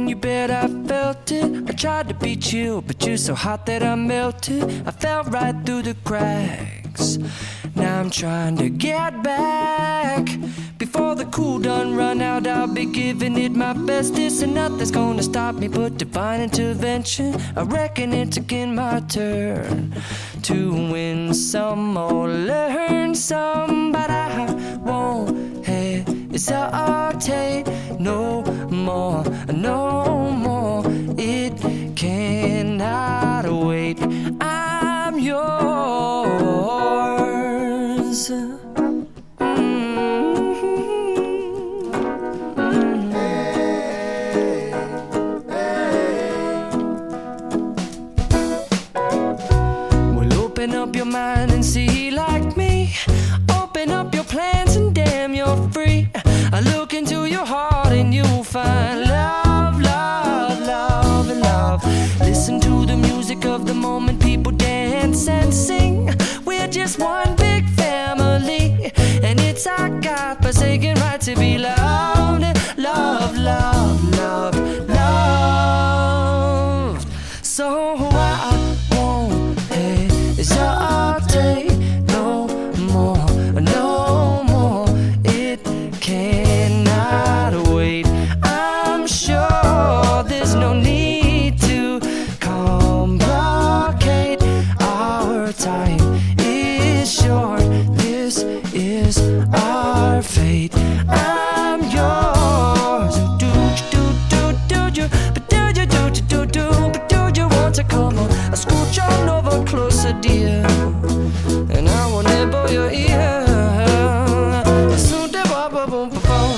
you bet I felt it. I tried to beat you, but you're so hot that I melted. I fell right through the cracks. Now I'm trying to get back. Before the cool done run out, I'll be giving it my bestest, and nothing's gonna stop me but divine intervention. I reckon it's again my turn to win some or learn some, but I won't hesitate no more, no more. It cannot wait. I'm yours. Open up your mind and see like me. Open up your plans and damn, you're free. I look into your heart and you'll find love, love, love, and love. Listen to the music of the moment, people dance and sing. We're just one big family, and it's our God-forsaken right to be loved, love, love, love, loved. So I won't hesitate no more, no more. It cannot wait. I'm sure there's no need to complicate. Our time is short. This is our fate. I'm yours. Do you, but do you want to come on? I scooch on over closer, dear, and I will nibble your ear. Soon to boom, boom, boom, boom.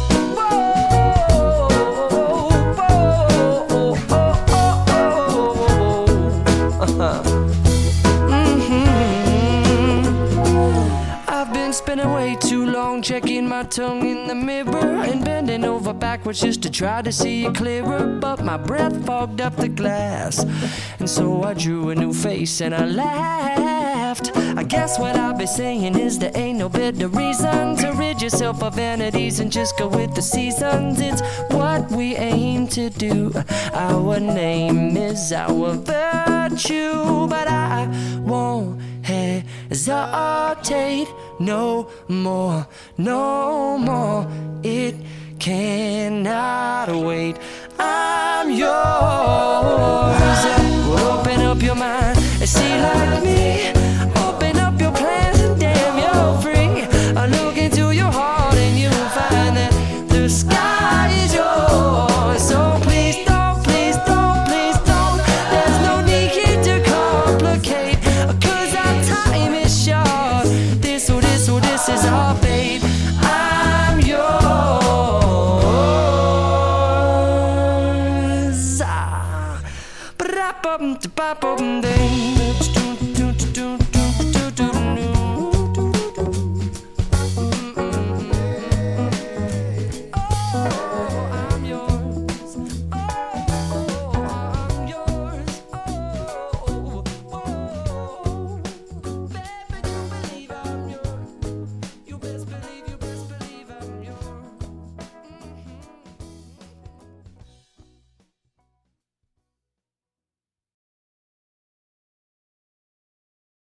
I've been spinning way too long, checking my tongue in the mirror and bending over backwards just to try to see it clearer, but my breath fogged up the glass, and so I drew a new face and I laughed. I guess what I'll be saying is there ain't no better reason to rid yourself of vanities and just go with the seasons. It's what we aim to do. Our name is our virtue, but I won't hesitate no more, no more. It cannot wait. I'm yours. Open up your mind and see like me. Open up your plans and damn, you're free. I look into your heart and you'll find that the sky is yours. So please don't, please don't, please don't. There's no need here to complicate, 'cause our time is short. This is our fate. I'm yours. Ba-da-bum-da-ba-bum-ding.